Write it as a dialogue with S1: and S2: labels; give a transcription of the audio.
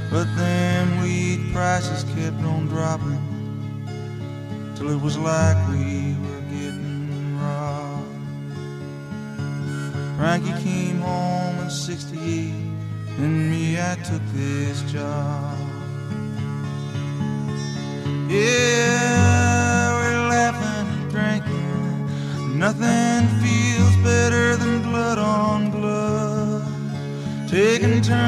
S1: But then wheat prices kept on dropping till it was like we were getting robbed. Frankie came home in '68, and me, I took this job. Yeah,